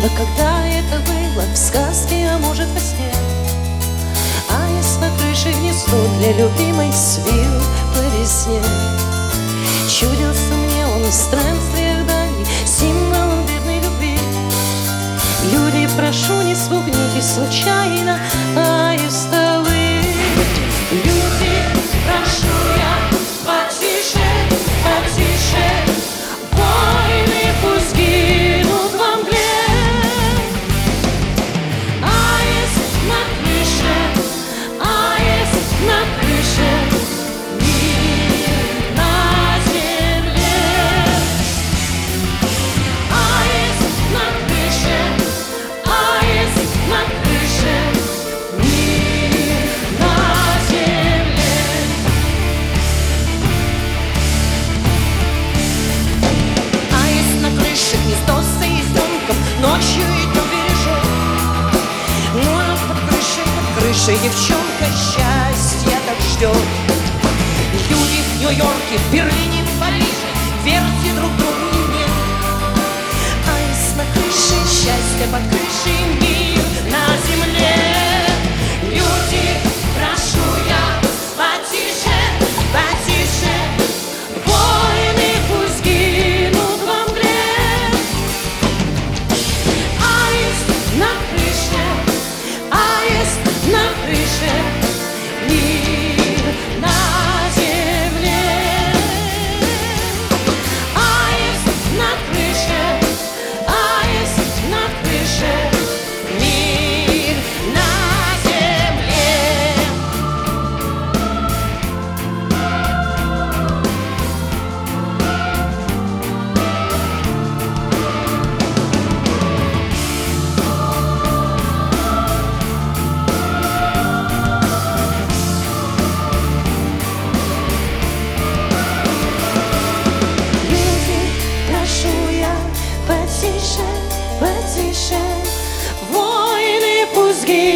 А когда это было в сказке, а может во сне? А есть на крыше гнездо для любимой свил по весне. Чудился мне он в странствиях дальних, символом бедной любви. Люди, прошу, не спугнитесь случайно аистовы. Люди, прошу я, потише, потише, войны пусть гинут во мгле. Аист на крыше, аист на крыше, мир на земле. Аист на крыше, аист на крыше, мир на земле. Аист на крыше, гнездо с яйценком, ночью идем бережет. Ну а под крышей девчонка счастья так ждет. Люди в Нью-Йорке, в Берлине, в Париже, верьте друг другу и мне. Аист на крыше, счастье под крышей, мир на земле. Люди, прошу я, потише, потише, войны пусть гинут во мгле. Аист на крыше, аист на крыше, мир на земле. Аист на крыше, аист на крыше, мир на земле. Люди, прошу я, потише, потише, войны пусть гинут.